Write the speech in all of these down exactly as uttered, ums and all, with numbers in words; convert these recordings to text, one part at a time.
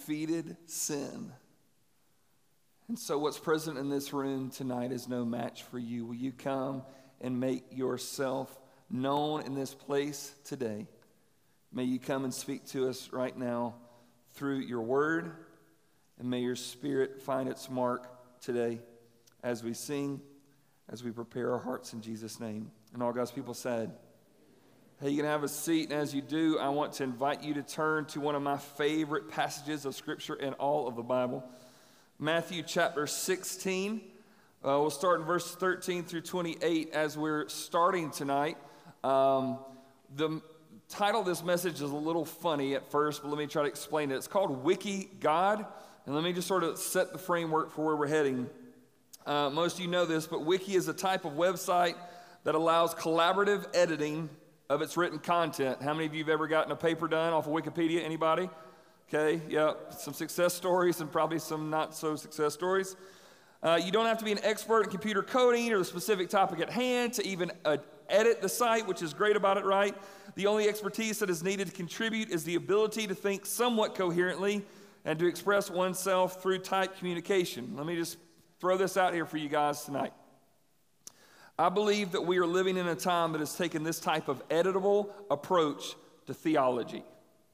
defeated sin. And so what's present in this room tonight is no match for you. Will you come and make yourself known in this place today? May you come and speak to us right now through your word, and may your spirit find its mark today as we sing, as we prepare our hearts in Jesus' name. And all God's people said, hey, you can have a seat, and as you do, I want to invite you to turn to one of my favorite passages of Scripture in all of the Bible, Matthew chapter sixteen. Uh, we'll start in verse thirteen through twenty-eight as we're starting tonight. Um, the title of this message is a little funny at first, but let me try to explain it. It's called Wiki God, and let me just sort of set the framework for where we're heading. Uh, most of you know this, but Wiki is a type of website that allows collaborative editing of its written content. How many of you have ever gotten a paper done off of Wikipedia? Anybody? Okay, yeah, some success stories and probably some not so success stories. Uh, you don't have to be an expert in computer coding or the specific topic at hand to even uh, edit the site, which is great about it, right? The only expertise that is needed to contribute is the ability to think somewhat coherently and to express oneself through typed communication. Let me just throw this out here for you guys tonight. I believe that we are living in a time that has taken this type of editable approach to theology.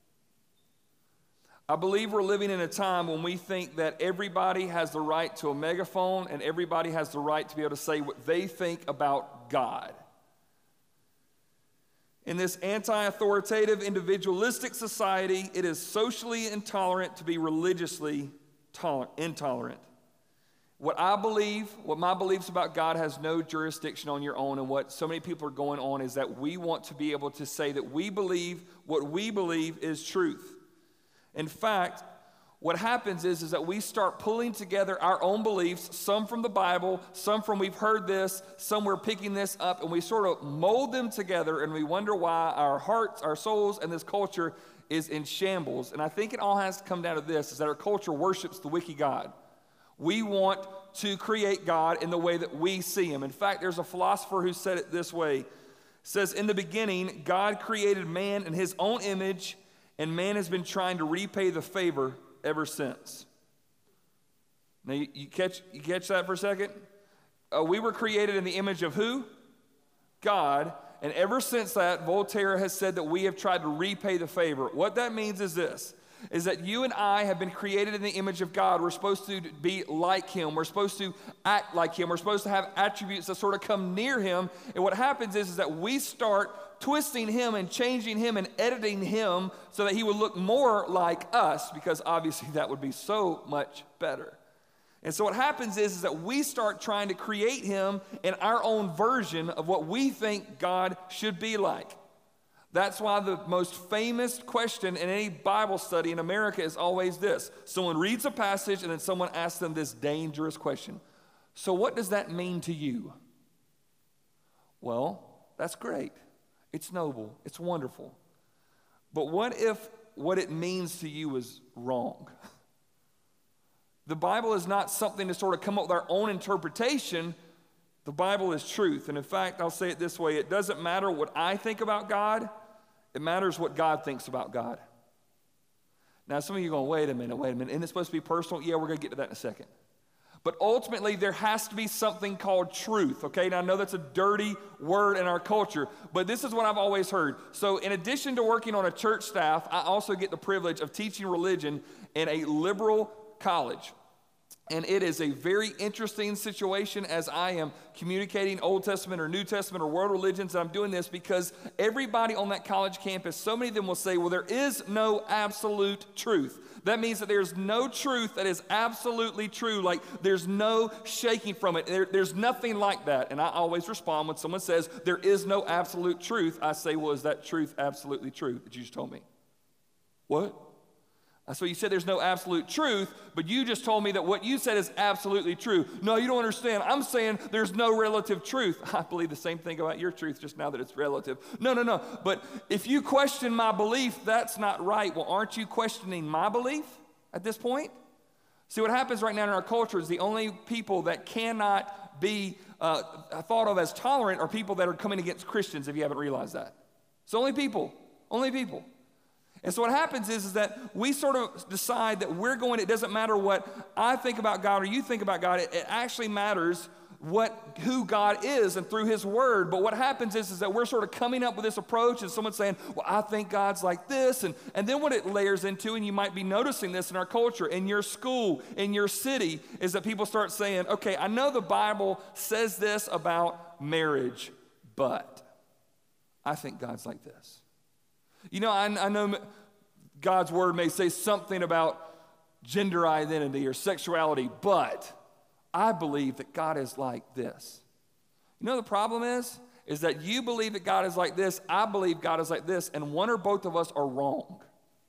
I believe we're living in a time when we think that everybody has the right to a megaphone and everybody has the right to be able to say what they think about God. In this anti-authoritative, individualistic society, it is socially intolerant to be religiously tolerant, intolerant. What I believe, what my beliefs about God has no jurisdiction on your own, and what so many people are going on is that we want to be able to say that we believe what we believe is truth. In fact, what happens is, is that we start pulling together our own beliefs, some from the Bible, some from we've heard this, some we're picking this up, and we sort of mold them together, and we wonder why our hearts, our souls, and this culture is in shambles. And I think it all has to come down to this, is that our culture worships the wiki God. We want to create God in the way that we see him. In fact, there's a philosopher who said it this way. It says, in the beginning, God created man in his own image, and man has been trying to repay the favor ever since. Now, you, you, catch, you catch that for a second? Uh, we were created in the image of who? God. And ever since that, Voltaire has said that we have tried to repay the favor. What that means is this, is that you and I have been created in the image of God. We're supposed to be like him. We're supposed to act like him. We're supposed to have attributes that sort of come near him. And what happens is, is that we start twisting him and changing him and editing him so that he would look more like us, because obviously that would be so much better. And so what happens is, is that we start trying to create him in our own version of what we think God should be like. That's why the most famous question in any Bible study in America is always this. Someone reads a passage and then someone asks them this dangerous question. So what does that mean to you? Well, that's great. It's noble. It's wonderful. But what if what it means to you is wrong? The Bible is not something to sort of come up with our own interpretation. The Bible is truth. And in fact, I'll say it this way. It doesn't matter what I think about God. It matters what God thinks about God. Now, some of you are going, wait a minute, wait a minute. Isn't it supposed to be personal? Yeah, we're going to get to that in a second. But ultimately, there has to be something called truth, okay? Now, I know that's a dirty word in our culture, but this is what I've always heard. So in addition to working on a church staff, I also get the privilege of teaching religion in a liberal college. And it is a very interesting situation as I am communicating Old Testament or New Testament or world religions. And I'm doing this because everybody on that college campus, so many of them will say, well, there is no absolute truth. That means that there's no truth that is absolutely true. Like there's no shaking from it. There, there's nothing like that. And I always respond when someone says there is no absolute truth. I say, well, is that truth absolutely true that you just told me? What? So you said there's no absolute truth, but you just told me that what you said is absolutely true. No, you don't understand. I'm saying there's no relative truth. I believe the same thing about your truth just now that it's relative. No, no, no. But if you question my belief, that's not right. Well, aren't you questioning my belief at this point? See, what happens right now in our culture is the only people that cannot be uh, thought of as tolerant are people that are coming against Christians, if you haven't realized that. It's only people, only people. And so what happens is, is that we sort of decide that we're going, it doesn't matter what I think about God or you think about God, it, it actually matters what who God is and through his word. But what happens is, is that we're sort of coming up with this approach and someone's saying, well, I think God's like this. And, and then what it layers into, and you might be noticing this in our culture, in your school, in your city, is that people start saying, okay, I know the Bible says this about marriage, but I think God's like this. You know, I, I know God's word may say something about gender identity or sexuality, but I believe that God is like this. You know the problem is? Is that you believe that God is like this, I believe God is like this, and one or both of us are wrong.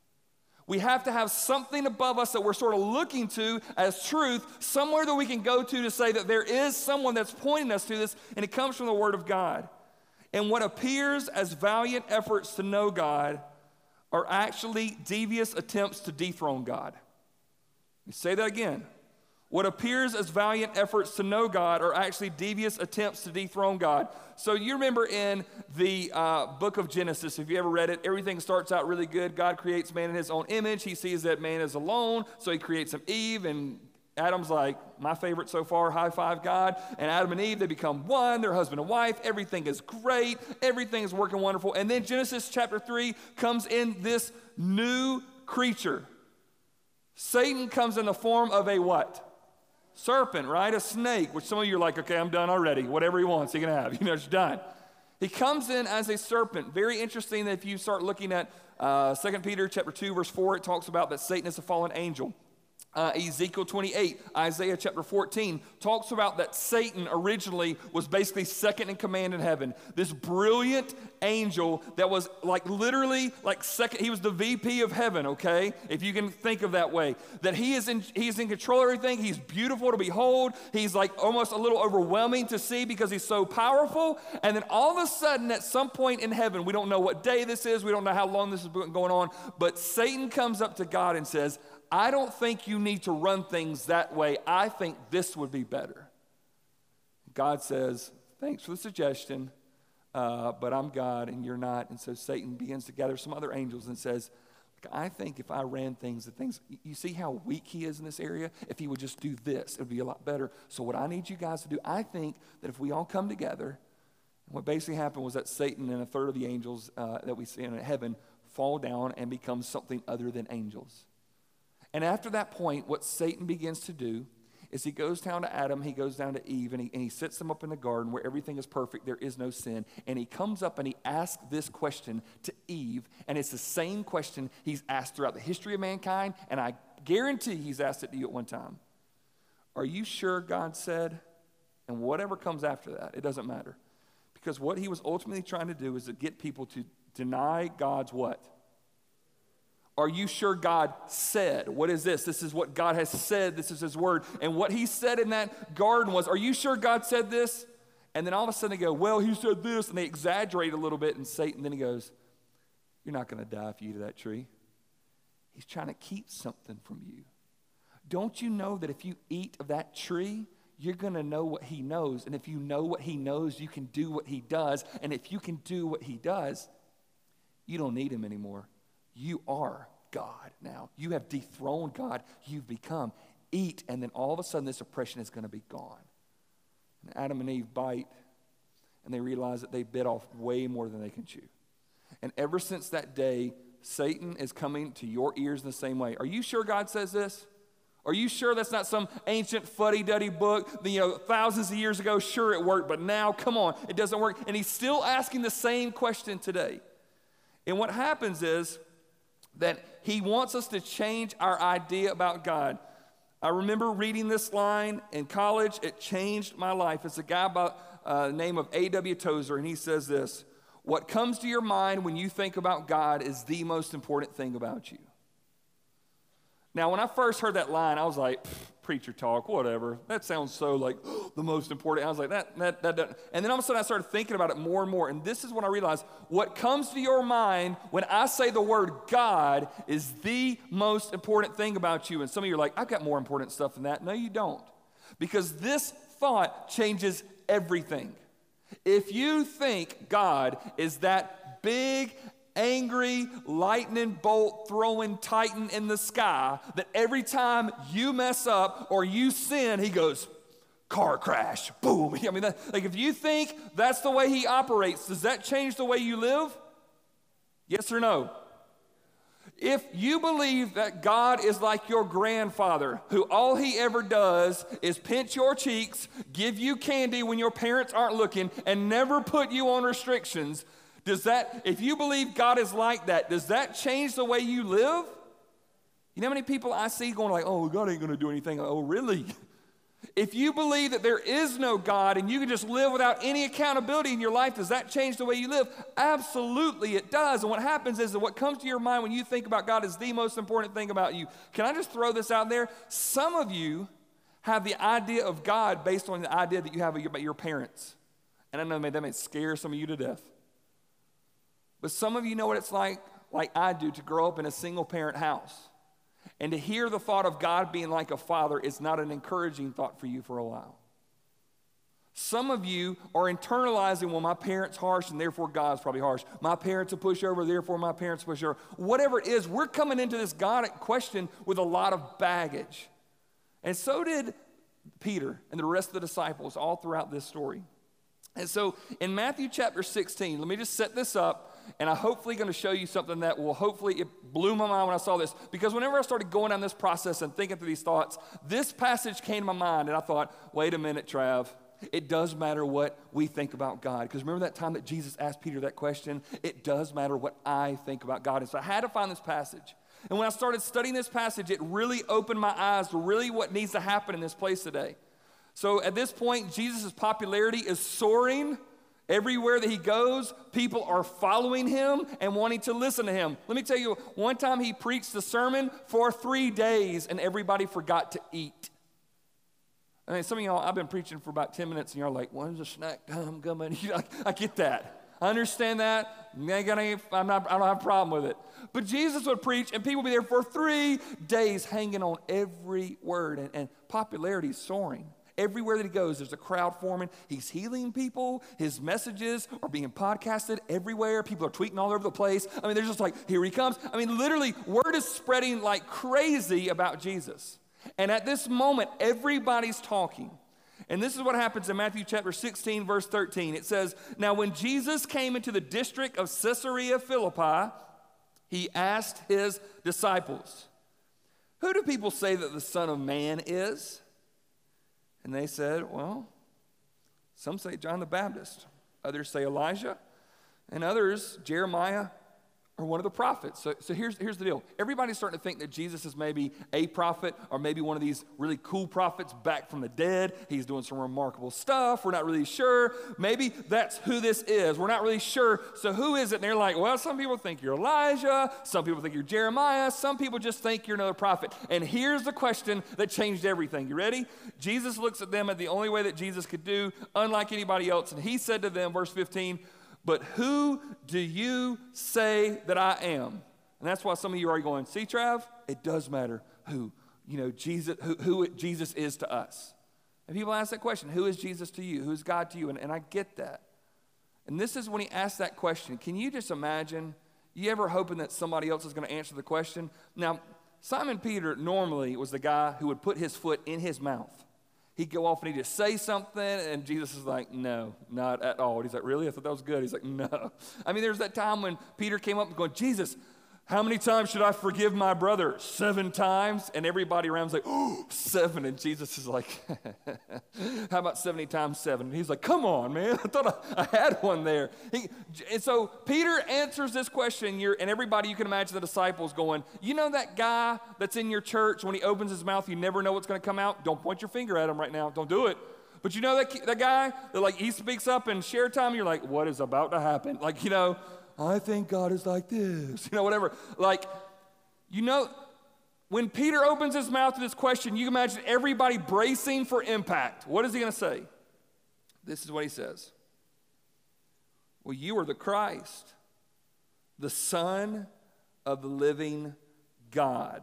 We have to have something above us that we're sort of looking to as truth, somewhere that we can go to to say that there is someone that's pointing us to this, and it comes from the Word of God. And what appears as valiant efforts to know God are actually devious attempts to dethrone God. Let me say that again. What appears as valiant efforts to know God are actually devious attempts to dethrone God. So you remember in the uh, book of Genesis, if you ever read it, everything starts out really good. God creates man in his own image. He sees that man is alone, so he creates him Eve, and Adam's like, my favorite so far, high five God. And Adam and Eve, they become one, they're husband and wife. Everything is great. Everything is working wonderful. And then Genesis chapter three comes in this new creature. Satan comes in the form of a what? Serpent, right? A snake, which some of you are like, okay, I'm done already. Whatever he wants, he can have. You know, it's done. He comes in as a serpent. Very interesting that if you start looking at uh, Second Peter chapter two, verse four, it talks about that Satan is a fallen angel. Uh, Ezekiel twenty-eight, Isaiah chapter fourteen talks about that Satan originally was basically second in command in heaven. This brilliant angel that was like literally like second, he was the V P of heaven, okay? If you can think of that way. That he is in, he's in control of everything. He's beautiful to behold. He's like almost a little overwhelming to see because he's so powerful. And then all of a sudden at some point in heaven, we don't know what day this is, we don't know how long this is going on, but Satan comes up to God and says, I don't think you need to run things that way. I think this would be better. God says, thanks for the suggestion, uh, but I'm God and you're not. And so Satan begins to gather some other angels and says, I think if I ran things, the things, you see how weak he is in this area? If he would just do this, it would be a lot better. So what I need you guys to do, I think that if we all come together, and what basically happened was that Satan and a third of the angels uh, that we see in heaven fall down and become something other than angels. And after that point, what Satan begins to do is he goes down to Adam, he goes down to Eve, and he, and he sits them up in the garden where everything is perfect, there is no sin. And he comes up and he asks this question to Eve, and it's the same question he's asked throughout the history of mankind, and I guarantee he's asked it to you at one time. Are you sure God said? And whatever comes after that, it doesn't matter. Because what he was ultimately trying to do is to get people to deny God's what? Are you sure God said? What is this? This is what God has said. This is his word. And what he said in that garden was, are you sure God said this? And then all of a sudden they go, well, he said this. And they exaggerate a little bit. And Satan, then he goes, you're not going to die if you eat of that tree. He's trying to keep something from you. Don't you know that if you eat of that tree, you're going to know what he knows. And if you know what he knows, you can do what he does. And if you can do what he does, you don't need him anymore. You are God now. You have dethroned God. You've become. Eat, and then all of a sudden this oppression is going to be gone. And Adam and Eve bite, and they realize that they bit off way more than they can chew. And ever since that day, Satan is coming to your ears in the same way. Are you sure God says this? Are you sure that's not some ancient fuddy-duddy book, you know, thousands of years ago? Sure, it worked, but now, come on, it doesn't work. And he's still asking the same question today. And what happens is that he wants us to change our idea about God. I remember reading this line in college. It changed my life. It's a guy by uh, the name of A W Tozer, and he says this: what comes to your mind when you think about God is the most important thing about you. Now, when I first heard that line, I was like, preacher talk, whatever. That sounds so like oh, the most important. I was like, that, that, that, that. And then all of a sudden I started thinking about it more and more. And this is when I realized what comes to your mind when I say the word God is the most important thing about you. And some of you are like, I've got more important stuff than that. No, you don't. Because this thought changes everything. If you think God is that big angry lightning bolt throwing titan in the sky that every time you mess up or you sin, he goes, car crash, boom. I mean, that, like if you think that's the way he operates, does that change the way you live? Yes or no? If you believe that God is like your grandfather, who all he ever does is pinch your cheeks, give you candy when your parents aren't looking, and never put you on restrictions, does that, if you believe God is like that, does that change the way you live? You know how many people I see going like, oh, God ain't gonna do anything. Like, oh, really? If you believe that there is no God and you can just live without any accountability in your life, does that change the way you live? Absolutely it does. And what happens is that what comes to your mind when you think about God is the most important thing about you. Can I just throw this out there? Some of you have the idea of God based on the idea that you have about your parents. And I know that may scare some of you to death. But some of you know what it's like, like I do, to grow up in a single parent house. And to hear the thought of God being like a father is not an encouraging thought for you for a while. Some of you are internalizing, well, my parents harsh and therefore God's probably harsh. My parents will push over, therefore my parents push over. Whatever it is, we're coming into this God question with a lot of baggage. And so did Peter and the rest of the disciples all throughout this story. And so in Matthew chapter sixteen, let me just set this up. And I'm hopefully going to show you something that will hopefully, it blew my mind when I saw this. Because whenever I started going down this process and thinking through these thoughts, this passage came to my mind. And I thought, wait a minute, Trav. It does matter what we think about God. Because remember that time that Jesus asked Peter that question? It does matter what I think about God. And so I had to find this passage. And when I started studying this passage, it really opened my eyes to really what needs to happen in this place today. So at this point, Jesus' popularity is soaring. Everywhere that he goes, people are following him and wanting to listen to him. Let me tell you, one time he preached the sermon for three days and everybody forgot to eat. I mean, some of y'all, I've been preaching for about ten minutes and you're like, when's the snack time coming? I, I get that. I understand that. I'm not, I don't have a problem with it. But Jesus would preach and people would be there for three days hanging on every word, and, and popularity is soaring. Everywhere that he goes, there's a crowd forming. He's healing people. His messages are being podcasted everywhere. People are tweeting all over the place. I mean, they're just like, here he comes. I mean, literally, word is spreading like crazy about Jesus. And at this moment, everybody's talking. And this is what happens in Matthew chapter sixteen, verse thirteen. It says, now when Jesus came into the district of Caesarea Philippi, he asked his disciples, who do people say that the Son of Man is? And they said, well, some say John the Baptist, others say Elijah, and others, Jeremiah, or one of the prophets. So, so here's, here's the deal. Everybody's starting to think that Jesus is maybe a prophet or maybe one of these really cool prophets back from the dead. He's doing some remarkable stuff. We're not really sure. Maybe that's who this is. We're not really sure. So who is it? And they're like, well, some people think you're Elijah. Some people think you're Jeremiah. Some people just think you're another prophet. And here's the question that changed everything. You ready? Jesus looks at them at the only way that Jesus could do, unlike anybody else. And he said to them, verse fifteen, but who do you say that I am? And that's why some of you are going, see, Trav, it does matter who, you know, Jesus, who, who Jesus is to us. And people ask that question, who is Jesus to you? Who is God to you? And, and I get that. And this is when he asked that question. Can you just imagine, you ever hoping that somebody else is going to answer the question? Now, Simon Peter normally was the guy who would put his foot in his mouth. He'd go off and he'd just say something, and Jesus is like, no, not at all. He's like, really? I thought that was good. He's like, no. I mean, there's that time when Peter came up and going, Jesus, how many times should I forgive my brother? Seven times? And everybody around's like, oh, seven. And Jesus is like, how about seventy times seven? And he's like, come on, man. I thought I, I had one there. He, and so Peter answers this question, you're, and everybody, you can imagine the disciples going, you know that guy that's in your church, when he opens his mouth, you never know what's going to come out? Don't point your finger at him right now. Don't do it. But you know that, that guy that like he speaks up in share time, you're like, what is about to happen? Like, you know, I think God is like this, you know, whatever. Like, you know, when Peter opens his mouth to this question, you can imagine everybody bracing for impact. What is he going to say? This is what he says. Well, you are the Christ, the Son of the living God.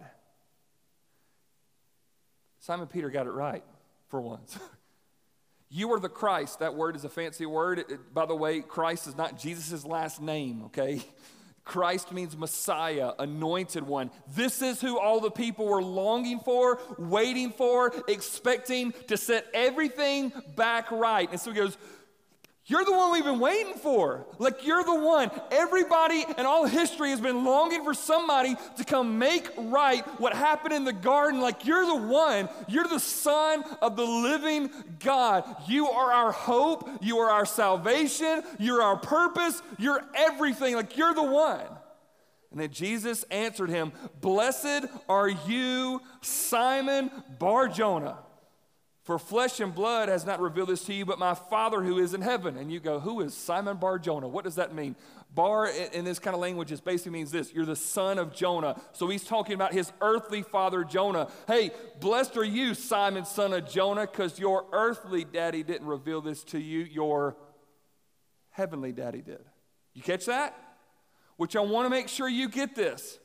Simon Peter got it right for once. You are the Christ. That word is a fancy word. It, it, by the way, Christ is not Jesus' last name, okay? Christ means Messiah, anointed one. This is who all the people were longing for, waiting for, expecting to set everything back right. And so he goes, you're the one we've been waiting for. Like, you're the one. Everybody and all history has been longing for somebody to come make right what happened in the garden. Like, you're the one. You're the Son of the living God. You are our hope. You are our salvation. You're our purpose. You're everything. Like, you're the one. And then Jesus answered him, blessed are you, Simon Bar-Jonah. For flesh and blood has not revealed this to you, but my Father who is in heaven. And you go, who is Simon Bar-Jonah? What does that mean? Bar in this kind of language is basically means this. You're the son of Jonah. So he's talking about his earthly father, Jonah. Hey, blessed are you, Simon, son of Jonah, because your earthly daddy didn't reveal this to you. Your heavenly daddy did. You catch that? Which I want to make sure you get this.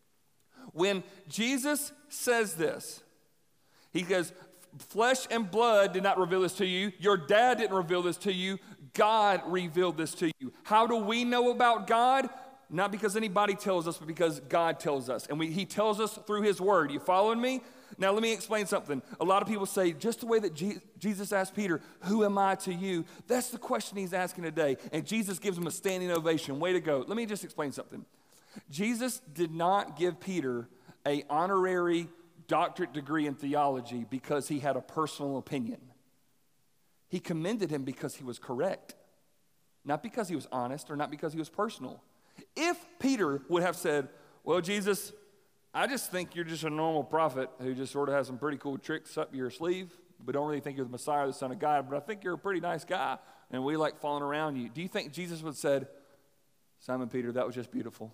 When Jesus says this, he goes, flesh and blood did not reveal this to you. Your dad didn't reveal this to you. God revealed this to you. How do we know about God? Not because anybody tells us, but because God tells us. And we, he tells us through his word. You following me? Now let me explain something. A lot of people say, just the way that Je- Jesus asked Peter, who am I to you? That's the question he's asking today. And Jesus gives him a standing ovation. Way to go. Let me just explain something. Jesus did not give Peter an honorary doctorate degree in theology because he had a personal opinion. He commended him because he was correct, not because he was honest or not because he was personal. If Peter would have said, well, Jesus, I just think you're just a normal prophet who just sort of has some pretty cool tricks up your sleeve, but don't really think you're the Messiah or the Son of God, but I think you're a pretty nice guy, and we like following around you. Do you think Jesus would have said, Simon Peter, that was just beautiful.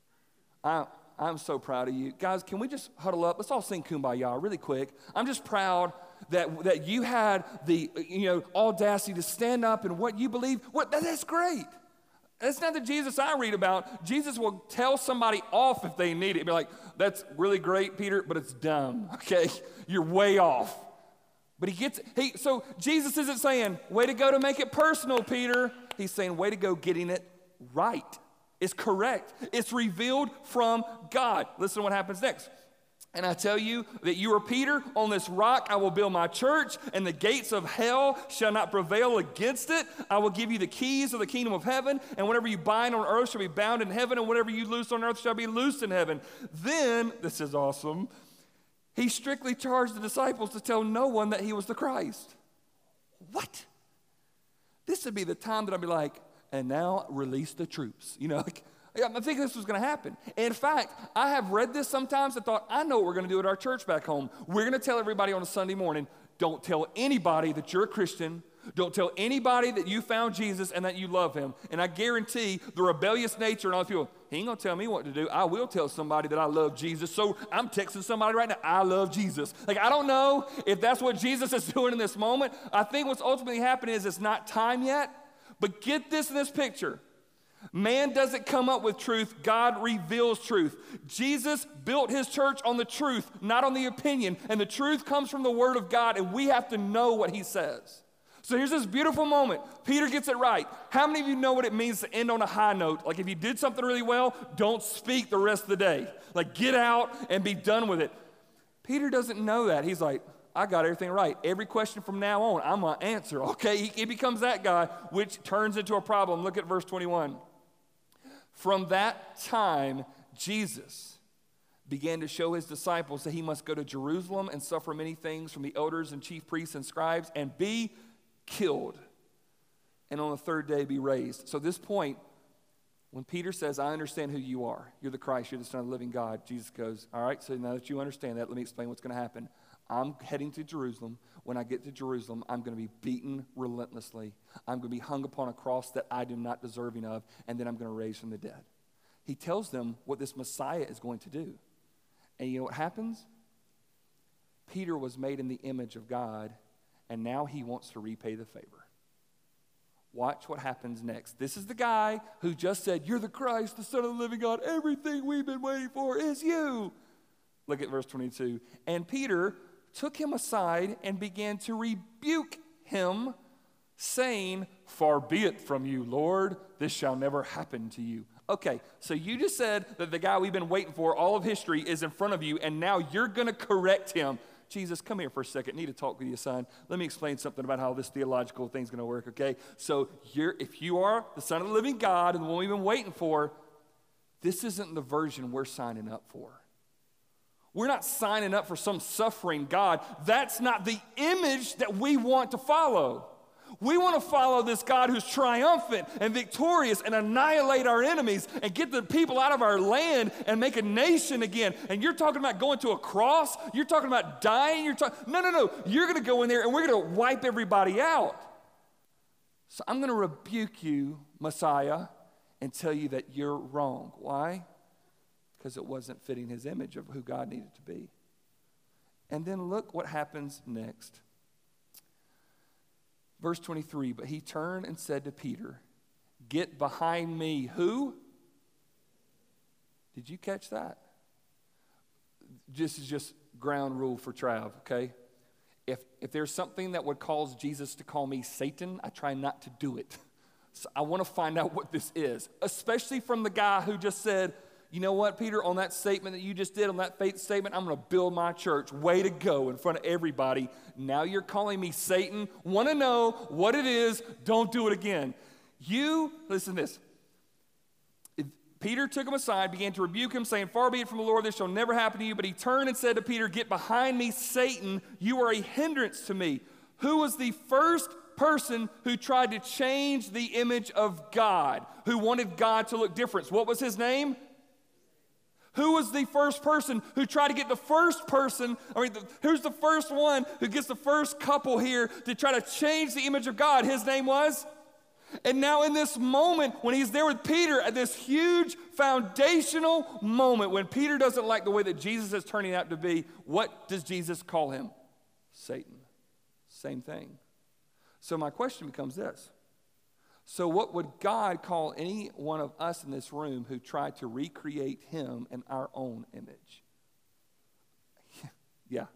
I I'm so proud of you. Guys, can we just huddle up? Let's all sing Kumbaya really quick. I'm just proud that, that you had the, you know, audacity to stand up and what you believe. What, that, that's great. That's not the Jesus I read about. Jesus will tell somebody off if they need it. Be like, that's really great, Peter, but it's dumb, okay? You're way off. But he gets, he, so Jesus isn't saying, way to go to make it personal, Peter. He's saying, way to go getting it right. It's correct. It's revealed from God. Listen to what happens next. And I tell you that you are Peter, on this rock I will build my church, and the gates of hell shall not prevail against it. I will give you the keys of the kingdom of heaven, and whatever you bind on earth shall be bound in heaven, and whatever you loose on earth shall be loosed in heaven. Then, this is awesome, he strictly charged the disciples to tell no one that he was the Christ. What? This would be the time that I'd be like, and now release the troops. You know, like, I think this was going to happen. In fact, I have read this sometimes and thought, I know what we're going to do at our church back home. We're going to tell everybody on a Sunday morning, don't tell anybody that you're a Christian. Don't tell anybody that you found Jesus and that you love him. And I guarantee the rebellious nature and all the people, he ain't going to tell me what to do. I will tell somebody that I love Jesus. So I'm texting somebody right now, I love Jesus. Like, I don't know if that's what Jesus is doing in this moment. I think what's ultimately happening is it's not time yet. But get this in this picture. Man doesn't come up with truth. God reveals truth. Jesus built his church on the truth, not on the opinion. And the truth comes from the word of God, and we have to know what he says. So here's this beautiful moment. Peter gets it right. How many of you know what it means to end on a high note? Like, if you did something really well, don't speak the rest of the day. Like, get out and be done with it. Peter doesn't know that. He's like, I got everything right. Every question from now on, I'm going to answer, okay? He, he becomes that guy, which turns into a problem. Look at verse twenty-one. From that time, Jesus began to show his disciples that he must go to Jerusalem and suffer many things from the elders and chief priests and scribes and be killed, and on the third day be raised. So this point, when Peter says, I understand who you are, you're the Christ, you're the Son of the living God, Jesus goes, all right, so now that you understand that, let me explain what's going to happen. I'm heading to Jerusalem. When I get to Jerusalem, I'm going to be beaten relentlessly. I'm going to be hung upon a cross that I do not deserving of, and then I'm going to raise from the dead. He tells them what this Messiah is going to do. And you know what happens? Peter was made in the image of God, and now he wants to repay the favor. Watch what happens next. This is the guy who just said, you're the Christ, the Son of the living God. Everything we've been waiting for is you. Look at verse twenty-two. And Peter took him aside and began to rebuke him, saying, far be it from you, Lord, this shall never happen to you. Okay, so you just said that the guy we've been waiting for all of history is in front of you, and now you're going to correct him. Jesus, come here for a second. I need to talk with you, son. Let me explain something about how this theological thing's going to work, okay? So you're, if you are the Son of the living God and the one we've been waiting for, this isn't the version we're signing up for. We're not signing up for some suffering God. That's not the image that we want to follow. We want to follow this God who's triumphant and victorious and annihilate our enemies and get the people out of our land and make a nation again. And you're talking about going to a cross? You're talking about dying? You're talking, no, no, no. You're going to go in there and we're going to wipe everybody out. So I'm going to rebuke you, Messiah, and tell you that you're wrong. Why? Because it wasn't fitting his image of who God needed to be. And then look what happens next. Verse twenty-three, but he turned and said to Peter, get behind me. Who? Did you catch that? This is just ground rule for Trav, okay? If, if there's something that would cause Jesus to call me Satan, I try not to do it. So I want to find out what this is, especially from the guy who just said, you know what, Peter, on that statement that you just did, on that faith statement, I'm going to build my church. Way to go in front of everybody. Now you're calling me Satan. Want to know what it is. Don't do it again. You, listen to this. If Peter took him aside, began to rebuke him, saying, far be it from the Lord, this shall never happen to you. But he turned and said to Peter, get behind me, Satan. You are a hindrance to me. Who was the first person who tried to change the image of God, who wanted God to look different? What was his name? Who was the first person who tried to get the first person, I mean, the, who's the first one who gets the first couple here to try to change the image of God? His name was? And now in this moment, when he's there with Peter, at this huge foundational moment, when Peter doesn't like the way that Jesus is turning out to be, what does Jesus call him? Satan. Same thing. So my question becomes this. So what would God call any one of us in this room who tried to recreate him in our own image? Yeah.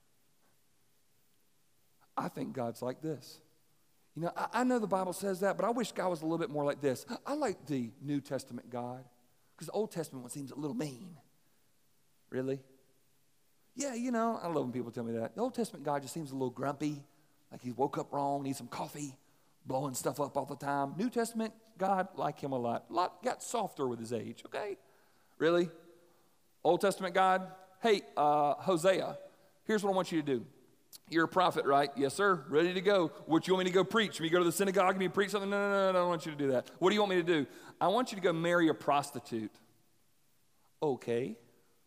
I think God's like this. You know, I, I know the Bible says that, but I wish God was a little bit more like this. I like the New Testament God, because the Old Testament one seems a little mean. Really? Yeah, you know, I love when people tell me that. The Old Testament God just seems a little grumpy, like he woke up wrong, needs some coffee, blowing stuff up all the time. New Testament, God, like him a lot. A lot got softer with his age, okay? Really? Old Testament God, hey, uh, Hosea, here's what I want you to do. You're a prophet, right? Yes, sir. Ready to go. What do you want me to go preach? Me go to the synagogue and me preach something? No, no, no, no, I don't want you to do that. What do you want me to do? I want you to go marry a prostitute. Okay.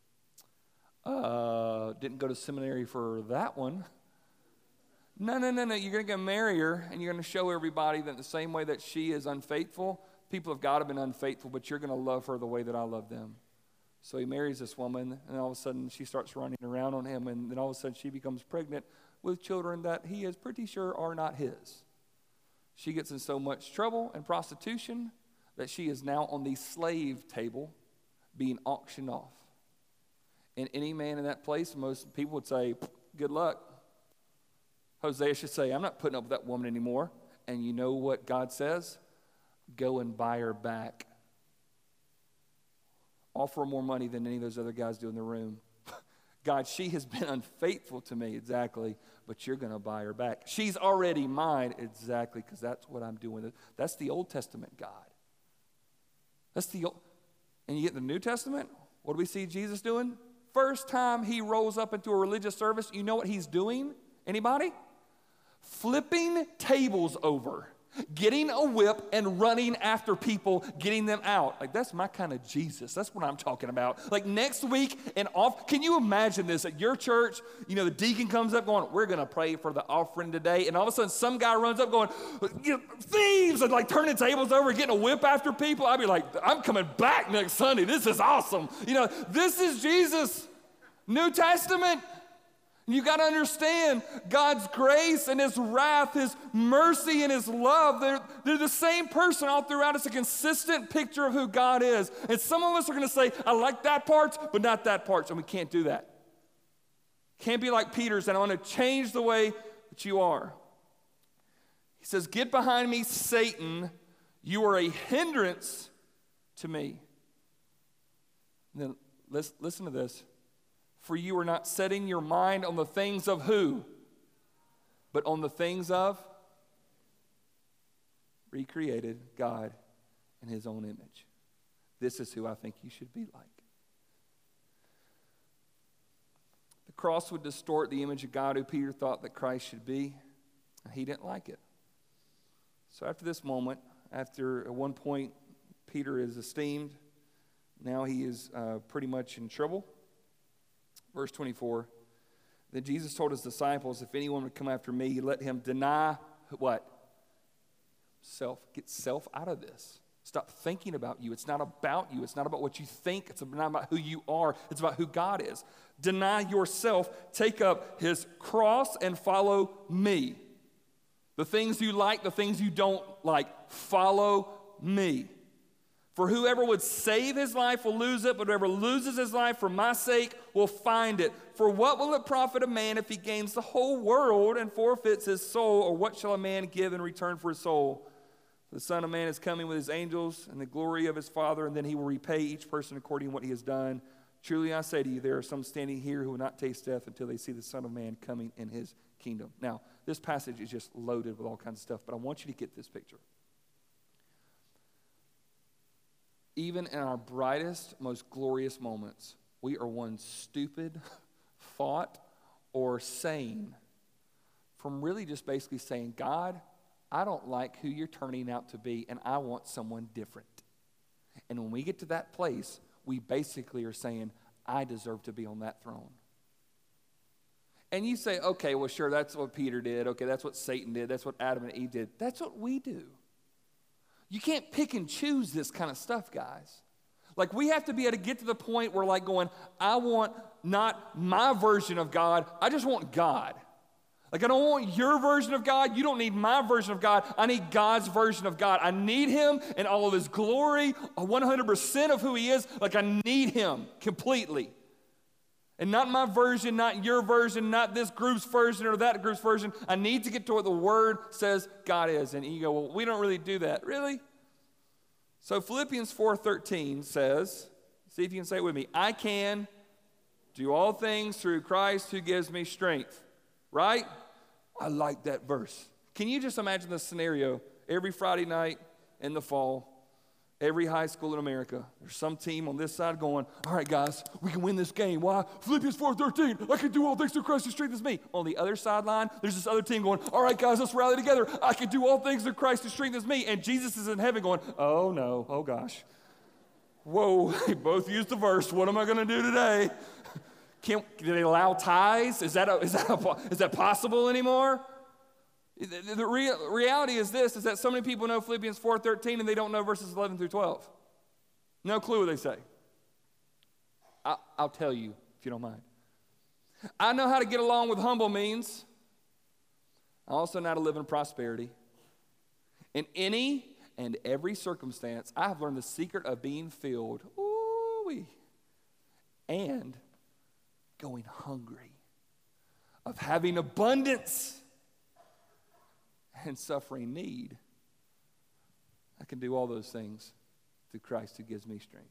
Uh, didn't go to seminary for that one. No, no, no, no. You're going to go marry her, and you're going to show everybody that the same way that she is unfaithful, people of God have been unfaithful, but you're going to love her the way that I love them. So he marries this woman, and all of a sudden she starts running around on him, and then all of a sudden she becomes pregnant with children that he is pretty sure are not his. She gets in so much trouble and prostitution that she is now on the slave table being auctioned off. And any man in that place, most people would say, good luck. Hosea should say, I'm not putting up with that woman anymore. And you know what God says? Go and buy her back. Offer her more money than any of those other guys do in the room. God, she has been unfaithful to me, exactly, but you're going to buy her back. She's already mine, exactly, because that's what I'm doing with it. That's the Old Testament God. That's the old, and you get the New Testament, what do we see Jesus doing? First time he rolls up into a religious service, you know what he's doing? Anybody? Flipping tables over, getting a whip and running after people, getting them out. Like, that's my kind of Jesus. That's what I'm talking about. Like, next week and off, can you imagine this at your church? You know, the deacon comes up going, we're going to pray for the offering today. And all of a sudden, some guy runs up going, you know, thieves, and like turning tables over, getting a whip after people. I'd be like, I'm coming back next Sunday. This is awesome. You know, this is Jesus. New Testament. You got to understand God's grace and his wrath, his mercy and his love, they're, they're the same person all throughout. It's a consistent picture of who God is. And some of us are going to say, I like that part, but not that part. And we can't do that. Can't be like Peter's, and I want to change the way that you are. He says, get behind me, Satan. You are a hindrance to me. And then let's listen to this. For you are not setting your mind on the things of who? But on the things of recreated God in his own image. This is who I think you should be like. The cross would distort the image of God who Peter thought that Christ should be, and he didn't like it. So after this moment, after at one point Peter is esteemed, now he is uh, pretty much in trouble. Verse twenty-four, then Jesus told his disciples, if anyone would come after me, let him deny what? Self. Get self out of this. Stop thinking about you. It's not about you. It's not about what you think. It's not about who you are. It's about who God is. Deny yourself. Take up his cross and follow me. The things you like, the things you don't like, follow me. For whoever would save his life will lose it, but whoever loses his life for my sake will find it. For what will it profit a man if he gains the whole world and forfeits his soul? Or what shall a man give in return for his soul? The Son of Man is coming with his angels and the glory of his Father, and then he will repay each person according to what he has done. Truly I say to you, there are some standing here who will not taste death until they see the Son of Man coming in his kingdom. Now, this passage is just loaded with all kinds of stuff, but I want you to get this picture. Even in our brightest, most glorious moments, we are one stupid thought or saying from really just basically saying, God, I don't like who you're turning out to be, and I want someone different. And when we get to that place, we basically are saying, I deserve to be on that throne. And you say, okay, well, sure, that's what Peter did. Okay, that's what Satan did. That's what Adam and Eve did. That's what we do. You can't pick and choose this kind of stuff, guys. Like, we have to be able to get to the point where, like, going, I want not my version of God, I just want God. Like, I don't want your version of God. You don't need my version of God. I need God's version of God. I need him in all of his glory, one hundred percent of who he is. Like, I need him completely. And not my version, not your version, not this group's version or that group's version. I need to get to what the Word says God is. And you go, well, we don't really do that. Really? So Philippians four thirteen says, see if you can say it with me, I can do all things through Christ who gives me strength. Right? I like that verse. Can you just imagine the scenario? Every Friday night in the fall, every high school in America, there's some team on this side going, all right, guys, we can win this game. Why? Philippians four thirteen, I can do all things through Christ who strengthens me. On the other sideline, there's this other team going, all right, guys, let's rally together. I can do all things through Christ who strengthens me. And Jesus is in heaven going, oh, no, oh, gosh. Whoa, they both used the verse. What am I going to do today? Can't, do they allow ties? Is that, a, is, that a, is that possible anymore? The, the rea- reality is this, is that so many people know Philippians four thirteen and they don't know verses eleven through twelve. No clue what they say. I, I'll tell you if you don't mind. I know how to get along with humble means. I also know how to live in prosperity. In any and every circumstance, I have learned the secret of being filled, ooh-wee, and going hungry, of having abundance and suffering need. I can do all those things through Christ who gives me strength.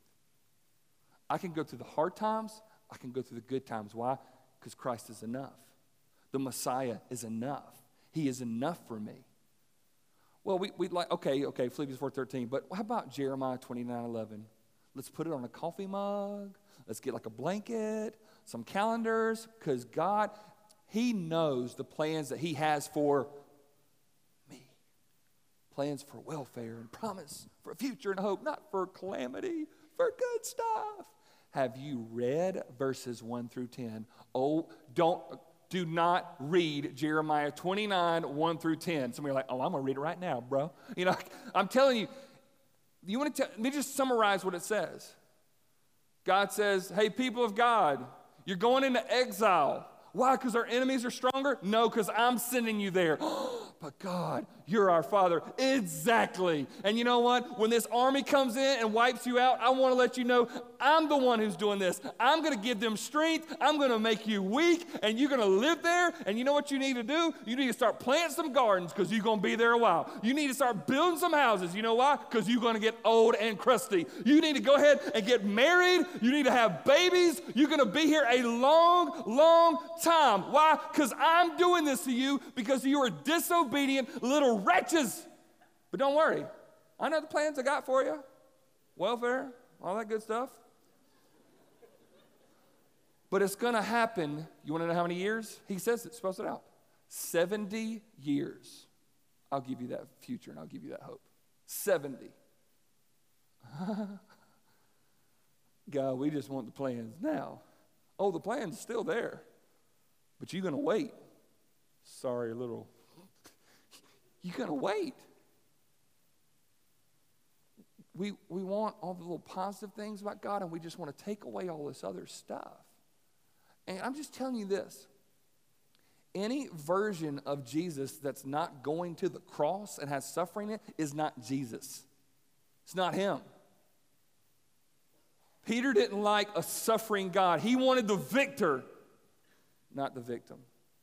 I can go through the hard times. I can go through the good times. Why? Because Christ is enough. The Messiah is enough. He is enough for me. Well, we we like, okay, okay, Philippians four thirteen, but how about Jeremiah twenty-nine eleven? Let's put it on a coffee mug. Let's get like a blanket, some calendars, because God, he knows the plans that he has for me. Plans for welfare and promise for a future and hope, not for calamity, for good stuff. Have you read verses one through ten? Oh, don't, do not read Jeremiah twenty-nine, one through ten. Some of you are like, oh, I'm going to read it right now, bro. You know, I'm telling you, you want to tell, let me just summarize what it says. God says, hey, people of God, you're going into exile. Why? Because our enemies are stronger? No, because I'm sending you there. but God, you're our Father. Exactly. And you know what? When this army comes in and wipes you out, I want to let you know I'm the one who's doing this. I'm going to give them strength. I'm going to make you weak, and you're going to live there. And you know what you need to do? You need to start planting some gardens because you're going to be there a while. You need to start building some houses. You know why? Because you're going to get old and crusty. You need to go ahead and get married. You need to have babies. You're going to be here a long, long time. Why? Because I'm doing this to you because you are disobedient little wretches. But don't worry. I know the plans I got for you. Welfare, all that good stuff. But it's going to happen. You want to know how many years? He says it, spells it out. seventy years. I'll give you that future and I'll give you that hope. seventy. God, we just want the plans now. Oh, the plan's still there. But you're going to wait. Sorry, little. You're going to wait. We, we want all the little positive things about God, and we just want to take away all this other stuff. And I'm just telling you this. Any version of Jesus that's not going to the cross and has suffering in it is not Jesus. It's not him. Peter didn't like a suffering God. He wanted the victor, not the victim.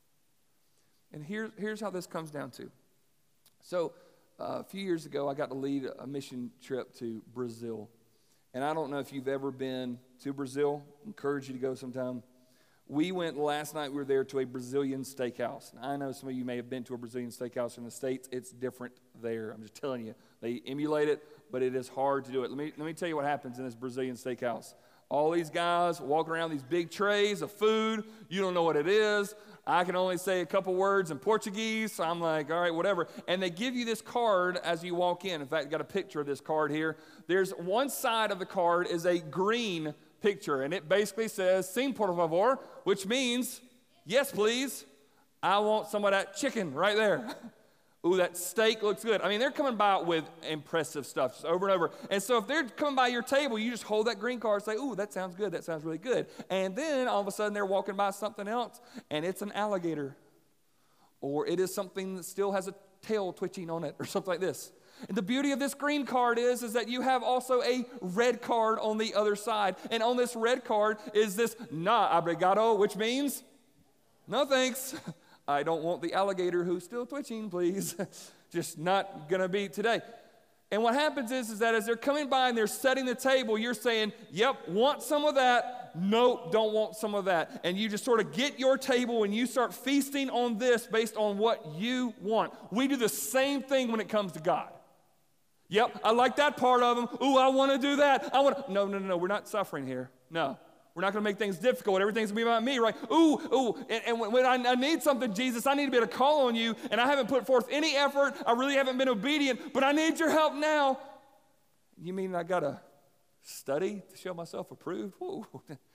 And here, here's how this comes down to. So uh, a few years ago, I got to lead a mission trip to Brazil. And I don't know if you've ever been to Brazil. I encourage you to go sometime. We went last night, we were there to a Brazilian steakhouse. Now, I know some of you may have been to a Brazilian steakhouse in the States. It's different there. I'm just telling you. They emulate it, but it is hard to do it. Let me, let me tell you what happens in this Brazilian steakhouse. All these guys walking around these big trays of food. You don't know what it is. I can only say a couple words in Portuguese, so I'm like, all right, whatever. And they give you this card as you walk in. In fact, I got a picture of this card here. There's one side of the card is a green picture, and it basically says, Sim, por favor, which means, yes, please. I want some of that chicken right there. Ooh, that steak looks good. I mean, they're coming by with impressive stuff just over and over. And so if they're coming by your table, you just hold that green card and say, ooh, that sounds good. That sounds really good. And then all of a sudden they're walking by something else, and it's an alligator. Or it is something that still has a tail twitching on it or something like this. And the beauty of this green card is, is that you have also a red card on the other side. And on this red card is this na obrigado, which means no thanks. I don't want the alligator who's still twitching, please. Just not going to be today. And what happens is, is that as they're coming by and they're setting the table, you're saying, yep, want some of that. Nope, don't want some of that. And you just sort of get your table and you start feasting on this based on what you want. We do the same thing when it comes to God. Yep, I like that part of them. Ooh, I want to do that. I want to. No, no, no, no. We're not suffering here. No. We're not going to make things difficult. Everything's going to be about me, right? Ooh, ooh. And, and when I, I need something, Jesus, I need to be able to call on you, and I haven't put forth any effort. I really haven't been obedient, but I need your help now. You mean I got to study to show myself approved? Ooh.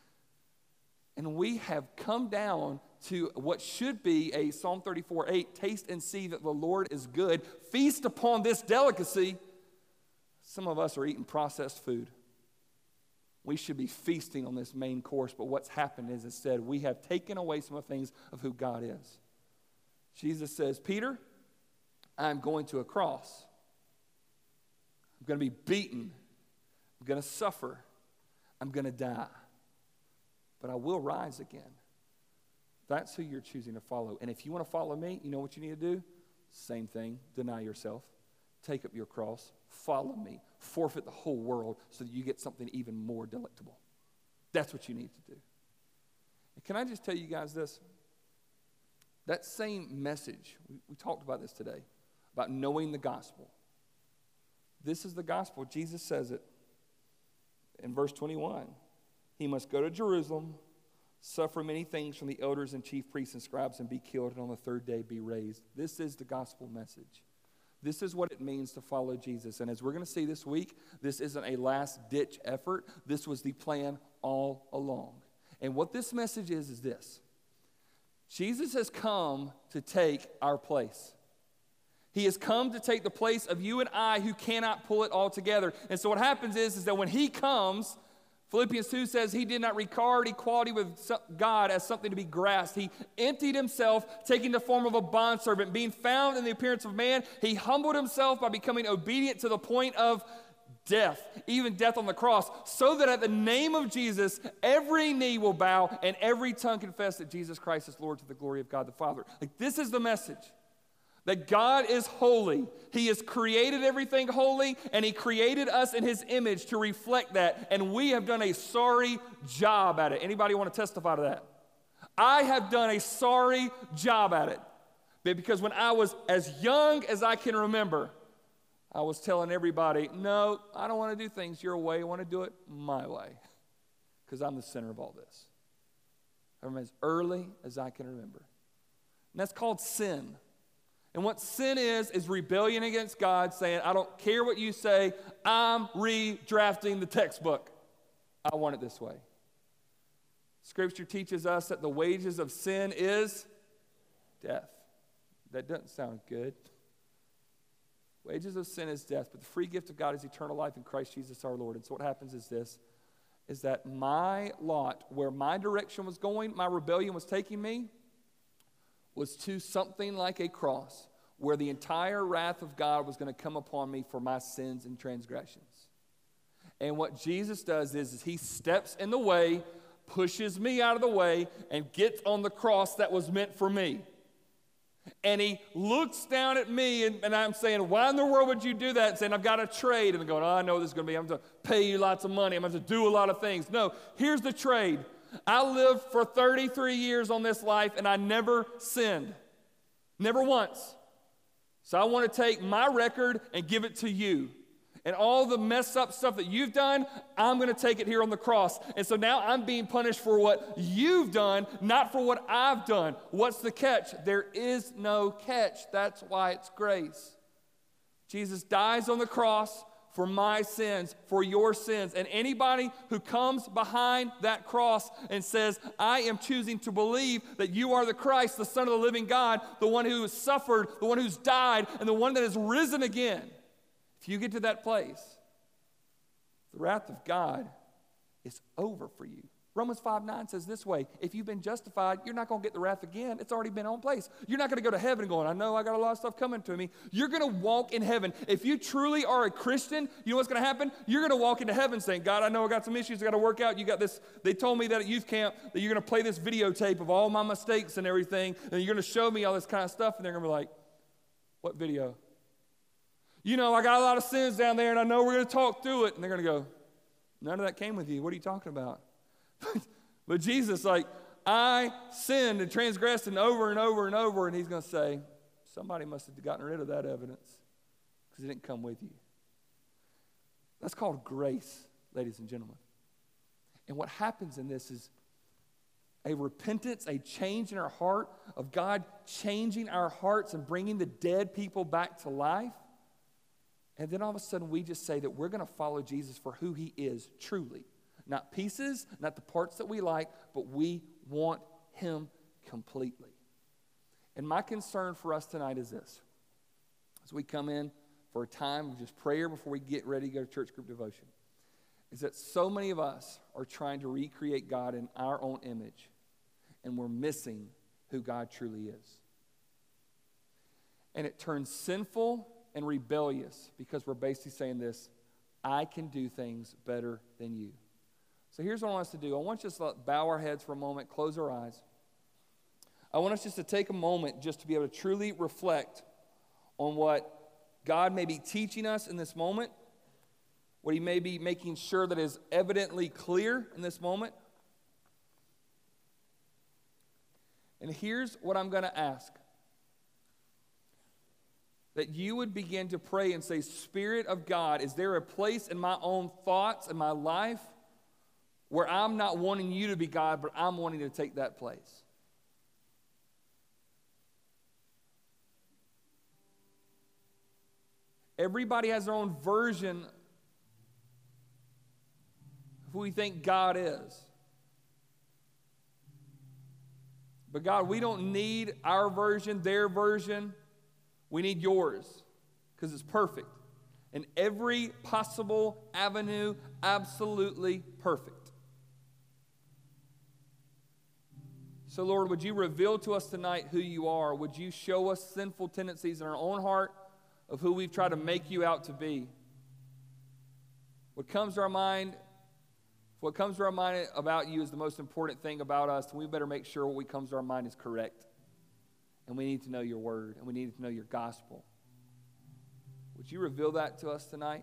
And we have come down to what should be a Psalm thirty-four eight, taste and see that the Lord is good. Feast upon this delicacy. Some of us are eating processed food. We should be feasting on this main course, but what's happened is instead we have taken away some of the things of who God is. Jesus says, Peter, I'm going to a cross. I'm going to be beaten. I'm going to suffer. I'm going to die. But I will rise again. That's who you're choosing to follow. And if you want to follow me, you know what you need to do? Same thing. Deny yourself. Take up your cross. Follow me. Forfeit the whole world so that you get something even more delectable. That's what you need to do. And can I just tell you guys this? That same message, we, we talked about this today, about knowing the gospel. This is the gospel. Jesus says it in verse twenty-one. He must go to Jerusalem, suffer many things from the elders and chief priests and scribes, and be killed, and on the third day be raised. This is the gospel message. This is what it means to follow Jesus. And as we're going to see this week, this isn't a last-ditch effort. This was the plan all along. And what this message is, is this. Jesus has come to take our place. He has come to take the place of you and I who cannot pull it all together. And so what happens is, is that when he comes, Philippians two says he did not regard equality with God as something to be grasped. He emptied himself, taking the form of a bondservant. Being found in the appearance of man, he humbled himself by becoming obedient to the point of death, even death on the cross, so that at the name of Jesus, every knee will bow and every tongue confess that Jesus Christ is Lord to the glory of God the Father. Like, this is the message. That God is holy. He has created everything holy, and he created us in his image to reflect that, and we have done a sorry job at it. Anybody want to testify to that? I have done a sorry job at it. But because when I was as young as I can remember, I was telling everybody, no, I don't want to do things your way. I want to do it my way, because I'm the center of all this. From as early as I can remember. And that's called sin. And what sin is, is rebellion against God, saying, I don't care what you say, I'm redrafting the textbook. I want it this way. Scripture teaches us that the wages of sin is death. That doesn't sound good. Wages of sin is death, but the free gift of God is eternal life in Christ Jesus our Lord. And so what happens is this, is that my lot, where my direction was going, my rebellion was taking me, was to something like a cross where the entire wrath of God was going to come upon me for my sins and transgressions. And what Jesus does is, is he steps in the way, pushes me out of the way, and gets on the cross that was meant for me. And he looks down at me, and, and I'm saying, why in the world would you do that? And saying, I've got a trade. And they're going, oh, I know this is going to be, I'm going to pay you lots of money. I'm going to have to do a lot of things. No, here's the trade. I lived for thirty-three years on this life, and I never sinned. Never once. So I want to take my record and give it to you. And all the messed up stuff that you've done, I'm going to take it here on the cross. And so now I'm being punished for what you've done, not for what I've done. What's the catch? There is no catch. That's why it's grace. Jesus dies on the cross for my sins, for your sins. And anybody who comes behind that cross and says, I am choosing to believe that you are the Christ, the Son of the living God, the one who has suffered, the one who's died, and the one that has risen again. If you get to that place, the wrath of God is over for you. Romans five nine says this way, if you've been justified, you're not going to get the wrath again. It's already been on place. You're not going to go to heaven going, I know I got a lot of stuff coming to me. You're going to walk in heaven. If you truly are a Christian, you know what's going to happen? You're going to walk into heaven saying, God, I know I got some issues I got to work out. You got this. They told me that at youth camp that you're going to play this videotape of all my mistakes and everything, and you're going to show me all this kind of stuff, and they're going to be like, what video? You know, I got a lot of sins down there, and I know we're going to talk through it. And they're going to go, none of that came with you. What are you talking about? But Jesus, like, I sinned and transgressed and over and over and over, and he's going to say, somebody must have gotten rid of that evidence because it didn't come with you. That's called grace, ladies and gentlemen. And what happens in this is a repentance, a change in our heart of God changing our hearts and bringing the dead people back to life. And then all of a sudden we just say that we're going to follow Jesus for who he is truly. Not pieces, not the parts that we like, but we want him completely. And my concern for us tonight is this. As we come in for a time of just prayer before we get ready to go to church group devotion, is that so many of us are trying to recreate God in our own image, and we're missing who God truly is. And it turns sinful and rebellious because we're basically saying this, I can do things better than you. So here's what I want us to do. I want us to bow our heads for a moment, close our eyes. I want us just to take a moment just to be able to truly reflect on what God may be teaching us in this moment, what he may be making sure that is evidently clear in this moment. And here's what I'm going to ask. That you would begin to pray and say, Spirit of God, is there a place in my own thoughts and my life where I'm not wanting you to be God, but I'm wanting to take that place? Everybody has their own version of who we think God is. But God, we don't need our version, their version. We need yours because it's perfect. In every possible avenue, absolutely perfect. So, Lord, would you reveal to us tonight who you are? Would you show us sinful tendencies in our own heart of who we've tried to make you out to be? What comes to our mind, what comes to our mind about you is the most important thing about us, and we better make sure what comes to our mind is correct. And we need to know your word, and we need to know your gospel. Would you reveal that to us tonight?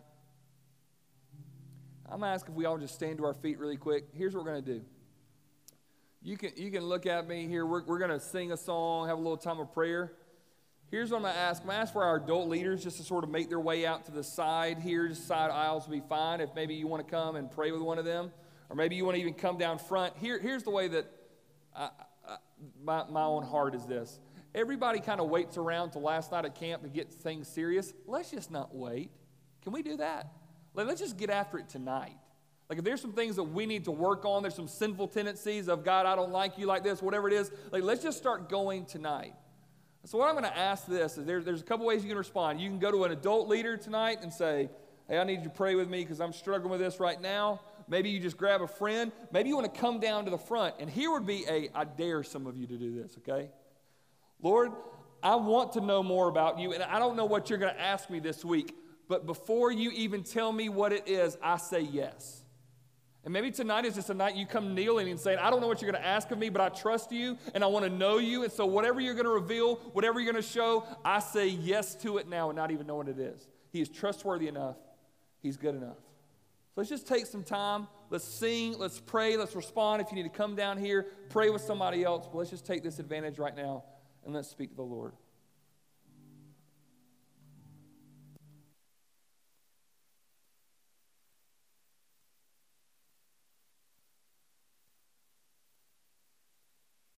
I'm going to ask if we all just stand to our feet really quick. Here's what we're going to do. You can, you can look at me here. We're, we're going to sing a song, have a little time of prayer. Here's what I'm going to ask. I'm going to ask for our adult leaders just to sort of make their way out to the side here. Just side aisles will be fine if maybe you want to come and pray with one of them. Or maybe you want to even come down front. Here, here's the way that I, I, my, my own heart is this. Everybody kind of waits around till last night at camp to get things serious. Let's just not wait. Can we do that? Like, let's just get after it tonight. Like, if there's some things that we need to work on, there's some sinful tendencies of, God, I don't like you like this, whatever it is, like, let's just start going tonight. So what I'm going to ask this is there, there's a couple ways you can respond. You can go to an adult leader tonight and say, hey, I need you to pray with me because I'm struggling with this right now. Maybe you just grab a friend. Maybe you want to come down to the front. And here would be a, I dare some of you to do this, okay? Lord, I want to know more about you, and I don't know what you're going to ask me this week, but before you even tell me what it is, I say yes. And maybe tonight is just a night you come kneeling and saying, I don't know what you're going to ask of me, but I trust you, and I want to know you, and so whatever you're going to reveal, whatever you're going to show, I say yes to it now and not even know what it is. He is trustworthy enough. He's good enough. So let's just take some time. Let's sing. Let's pray. Let's respond. If you need to come down here, pray with somebody else, but let's just take this advantage right now and let's speak to the Lord.